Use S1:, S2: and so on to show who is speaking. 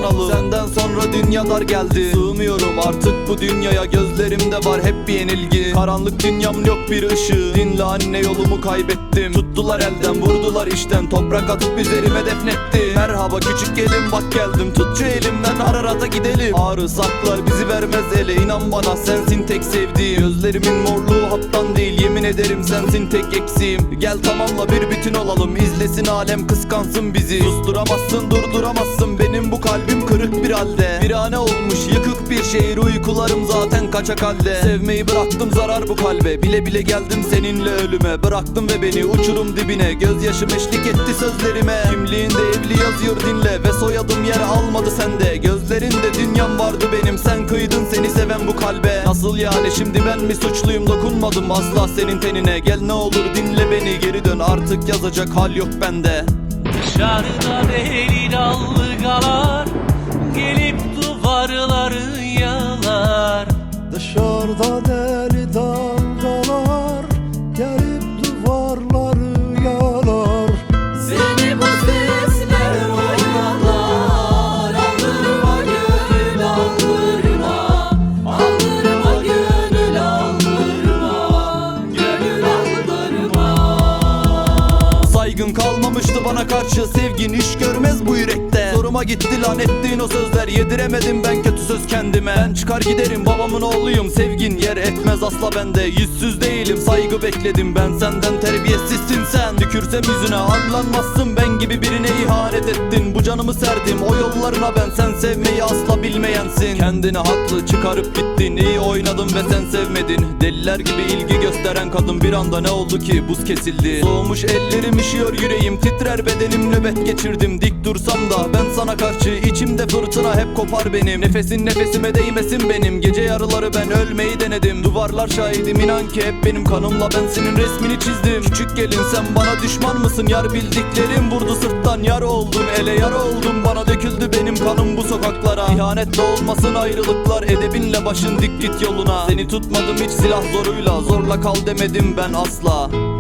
S1: kanalım. Senden sonra dünya dar geldi, sığmıyorum artık bu dünyaya. Gözlerimde var hep bir yenilgi, karanlık dünyam yok bir ışığı. Dinle anne, yolumu kaybettim. Tuttular elden, vurdular işten, toprak atıp üzerime defnetti. Merhaba küçük gelin, bak geldim, tut şu elimden, Ararat'a gidelim. Ağrı saklar bizi vermez ele, inan bana sensin tek sevdiğim. Gözlerimin morluğu haptan değil, yemin ederim sensin tek eksiğim. Gel tamamla bir bütün olalım, izlesin alem, kıskansın bizi. Susturamazsın, durduramazsın, benim bu kalbim kırık bir halde. Virane olmuş yıkık bir şehir, uykularım zaten kaçak halde. Sevmeyi bıraktım, zarar bu kalbe, bile bile geldim seninle ölüme. Bıraktım ve beni uçurum dibine, gözyaşım eşlik etti sözlerime. Kimliğinde evli yazıyor dinle, ve soyadım yer almadı sende. Gözlerinde dünyam vardı benim, sen kıydın seni seven bu kalbe. Nasıl yani, şimdi ben mi suçluyum, dokunmadım asla senin tenine. Gel ne olur dinle beni, geri dön artık, yazacak hal yok bende.
S2: Dışarıda deli dalgalar gelip duvarları yalar.
S3: Dışarıda deli dalgalar gelip duvarları yalar.
S4: Seni bu sesler oyalar. Aldırma gönül aldırma, aldırma gönül aldırma, gönül aldırma.
S1: Saygın kalmamıştı bana karşı, sevgin iş görmez bu yürekte. Zoruma gitti lan ettiğin o sözler, yediremedim ben kötü söz kendime. Ben çıkar giderim, babamın oğluyum, sevgin yer etmez asla bende. Yüzsüz değilim, saygı bekledim ben senden, terbiyesizsin sen. Tükürsem yüzüne anlanmazsın, ben gibi birine ihanet ettin. Bu canımı serdim o yollarına ben, sen sevmeyi asla bilmeyensin. Kendini haklı çıkarıp gittin, iyi oynadın ve sen sevmedin. Deliler gibi ilgi gösteren kadın, bir anda ne oldu ki buz kesildi. Soğumuş ellerim, üşüyor yüreğim, titrer bedenim, nöbet geçirdim. Dik dursam da ben sana karşı, içimde fırtına hep kopar benim. Nefesin nefesime değmesin benim, gece yarıları ben ölmeyi denedim. Duvarlar şahidim, inan ki hep benim kanımla ben senin resmini çizdim. Küçük gelin sen bana düşman mısın, yar bildiklerim vurdu sırttan, yar oldun ele yar oldum. Bana döküldü benim kanım bu sokaklara, İhanetle olmasın ayrılıklar, edebinle başın dik git yoluna. Seni tutmadım hiç silah zoruyla, zorla kal demedim ben asla.